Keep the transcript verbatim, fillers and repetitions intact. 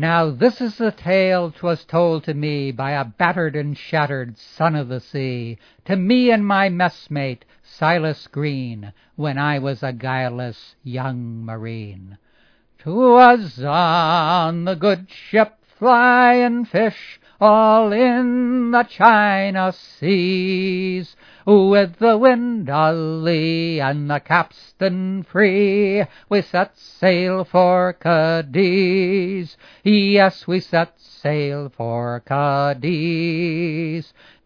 Now this is the tale 'twas told to me by a battered and shattered son of the sea, to me and my messmate, Silas Green, when I was a guileless young marine. 'Twas on the good ship Flying Fish, all in the China seas, with the wind a lee and the capstan free, we set sail for Cadiz. Yes, we set sail for Cadiz.